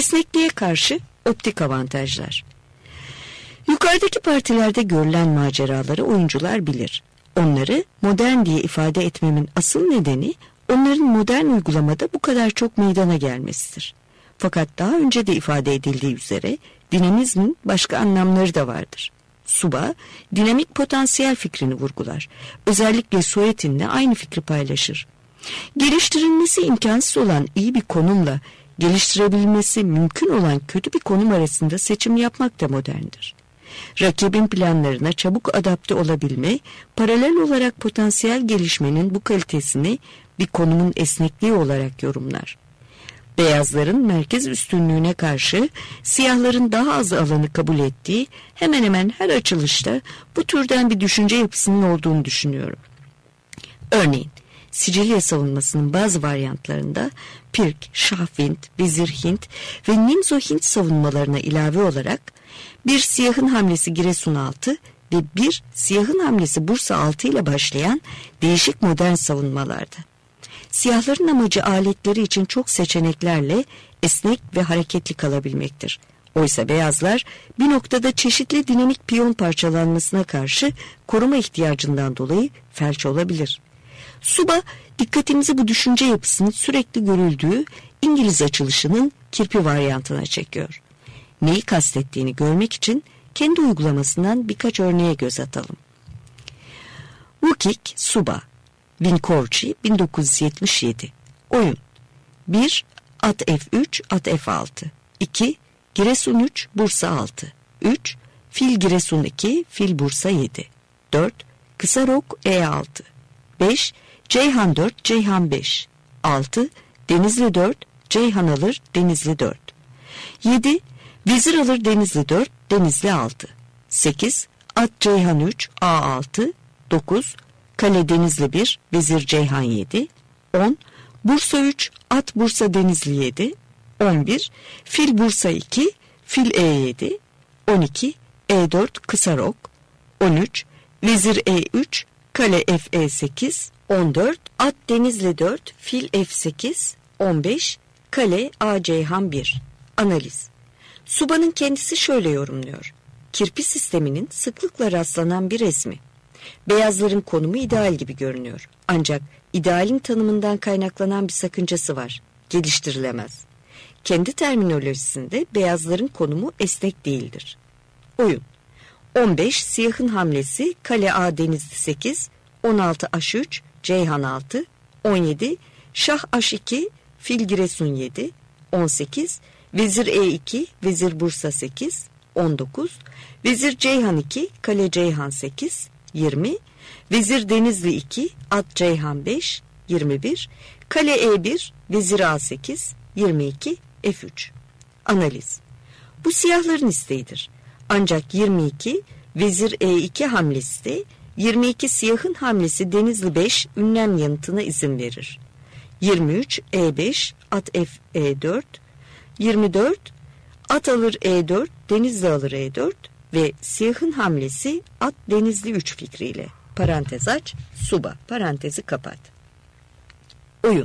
Esnekliğe karşı optik avantajlar. Yukarıdaki partilerde görülen maceraları oyuncular bilir. Onları modern diye ifade etmemin asıl nedeni onların modern uygulamada bu kadar çok meydana gelmesidir. Fakat daha önce de ifade edildiği üzere dinamizmin başka anlamları da vardır. Suba, dinamik potansiyel fikrini vurgular. Özellikle Suetin'le aynı fikri paylaşır. Geliştirilmesi imkansız olan iyi bir konumla geliştirebilmesi mümkün olan kötü bir konum arasında seçim yapmak da moderndir. Rakibin planlarına çabuk adapte olabilme, paralel olarak potansiyel gelişmenin bu kalitesini bir konumun esnekliği olarak yorumlar. Beyazların merkez üstünlüğüne karşı siyahların daha az alanı kabul ettiği hemen hemen her açılışta bu türden bir düşünce yapısının olduğunu düşünüyorum. Örneğin Sicilya savunmasının bazı varyantlarında Pirk, Şahvint, Vezir Hint ve Nimzo Hint savunmalarına ilave olarak bir siyahın hamlesi Giresun 6 ve bir siyahın hamlesi Bursa 6 ile başlayan değişik modern savunmalardı. Siyahların amacı aletleri için çok seçeneklerle esnek ve hareketli kalabilmektir. Oysa beyazlar bir noktada çeşitli dinamik piyon parçalanmasına karşı koruma ihtiyacından dolayı felç olabilir. Suba dikkatimizi bu düşünce yapısının sürekli görüldüğü İngiliz açılışının kirpi varyantına çekiyor. Neyi kastettiğini görmek için kendi uygulamasından birkaç örneğe göz atalım. Vukik, Suba, Vinkovci 1977. Oyun 1. At F3, at F6. 2. Giresun 3, Bursa 6. 3. Fil Giresun 2, Fil Bursa 7. 4. Kısa rok E6. 5. Ceyhan 4, Ceyhan 5. 6. Denizli 4, Ceyhan alır, Denizli 4. 7. Vezir alır, Denizli 4, Denizli 6. 8. At Ceyhan 3, A6. 9. Kale Denizli 1, Vezir Ceyhan 7. 10. Bursa 3, at Bursa Denizli 7. 11. Fil Bursa 2, Fil E7. 12. E4 kısa rok. 13. Vezir E3, Kale Fe8. 14. At Denizli 4, Fil F8. 15. Kale A Ceyhan 1. Analiz. Suba'nın kendisi şöyle yorumluyor. Kirpi sisteminin sıklıkla rastlanan bir resmi. Beyazların konumu ideal gibi görünüyor. Ancak idealin tanımından kaynaklanan bir sakıncası var. Geliştirilemez. Kendi terminolojisinde beyazların konumu esnek değildir. Oyun 15 siyahın hamlesi Kale A Denizli 8, 16 H3, Ceyhan 6, 17 Şah H2, Fil Giresun 7, 18 Vezir E2, Vezir Bursa 8, 19 Vezir Ceyhan 2, Kale Ceyhan 8, 20 Vezir Denizli 2, At Ceyhan 5, 21 Kale E1, Vezir A8, 22 F3. Analiz. Bu siyahların isteğidir. Ancak 22 Vezir E2 hamlesi de 22 siyahın hamlesi Denizli 5 ünlem yanıtına izin verir. 23 E5 at F E4, 24 at alır E4, Denizli alır E4 ve siyahın hamlesi at Denizli 3 fikriyle. Parantez aç, Suba, parantezi kapat. Oyun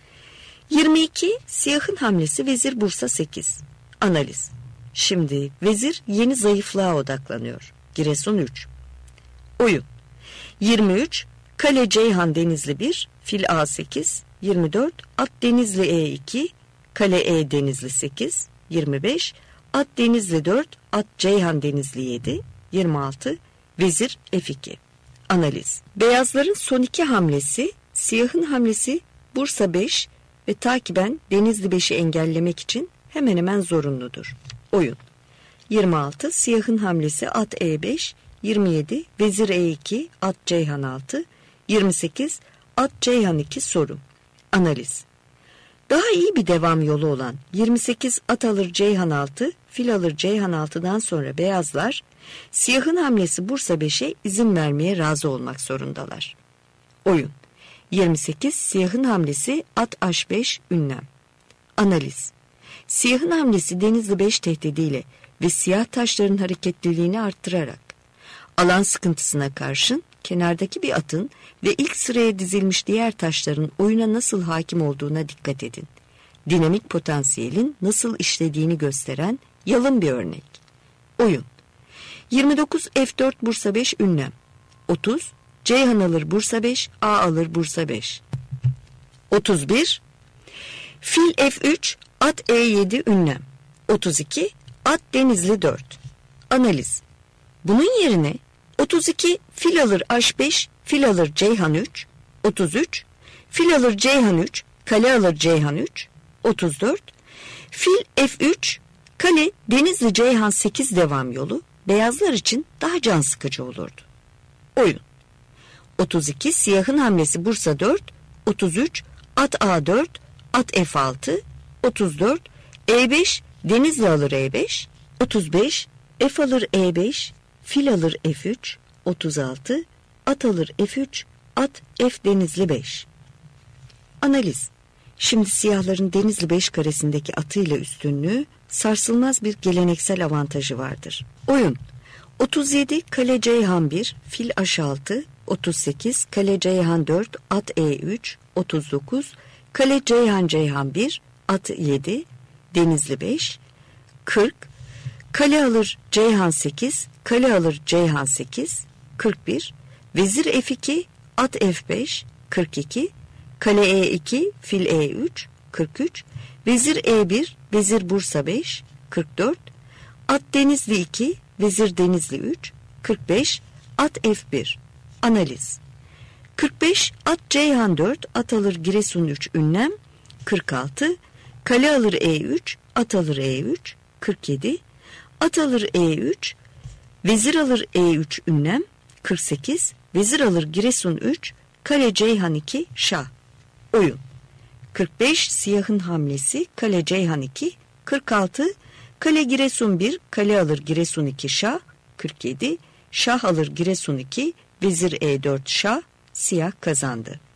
22 siyahın hamlesi Vezir Bursa 8. Analiz. Şimdi vezir yeni zayıflığa odaklanıyor. Giresun 3. Oyun 23 Kale Ceyhan Denizli 1, Fil A8, 24 At Denizli E2, Kale E Denizli 8, 25 At Denizli 4, At Ceyhan Denizli 7, 26 Vezir F2. Analiz. Beyazların son iki hamlesi, siyahın hamlesi Bursa 5 ve takiben Denizli 5'i engellemek için hemen hemen zorunludur. Oyun 26 siyahın hamlesi at E5, 27 Vezir E2 at Ceyhan 6, 28 at Ceyhan 2 soru. Analiz. Daha iyi bir devam yolu olan 28 at alır Ceyhan 6, Fil alır Ceyhan 6'dan sonra beyazlar siyahın hamlesi Bursa 5'e izin vermeye razı olmak zorundalar. Oyun 28 siyahın hamlesi at H5 ünlem. Analiz. Siyahın hamlesi Denizli 5 tehdidiyle ve siyah taşların hareketliliğini arttırarak alan sıkıntısına karşın kenardaki bir atın ve ilk sıraya dizilmiş diğer taşların oyuna nasıl hakim olduğuna dikkat edin. dinamik potansiyelin nasıl işlediğini gösteren yalın bir örnek. Oyun. 29 F4 Bursa 5 ünlem. 30 Ceyhan alır Bursa 5, A alır Bursa 5. 31 Fil F3, at E7 ünlem. 32 at Denizli 4. Analiz. Bunun yerine 32 fil alır H5, fil alır Ceyhan 3. 33 fil alır Ceyhan 3, kale alır Ceyhan 3. 34 fil F3, kale Denizli Ceyhan 8 devam yolu beyazlar için daha can sıkıcı olurdu. Oyun. 32 siyahın hamlesi Bursa 4. 33 at A4, at F6. 34 E5 Denizli alır E5. 35 F alır E5, fil alır F3. 36 at alır F3, at F Denizli 5. Analiz. Şimdi siyahların Denizli 5 karesindeki atıyla üstünlüğü sarsılmaz bir geleneksel avantajı vardır. Oyun. 37 kale Ceyhan 1, fil H6. 38 kale Ceyhan 4, at E3. 39 kale Ceyhan Ceyhan 1, at 7, Denizli 5. 40 kale alır Ceyhan 8, kale alır Ceyhan 8. 41 vezir F2, at F5. 42 kale E2, fil E3. 43 vezir E1, vezir Bursa 5. 44 at Denizli 2, vezir Denizli 3. 45 at F1. Analiz. 45 at Ceyhan 4, at alır Giresun 3 ünlem. 46 kale alır E3, at alır E3. 47 at alır E3, vezir alır E3 ünlem. 48 vezir alır Giresun 3, kale Ceyhan 2 şah. Oyun. 45 siyahın hamlesi kale Ceyhan 2. 46 kale Giresun 1, kale alır Giresun 2 şah. 47 şah alır Giresun 2, vezir E4 şah, siyah kazandı.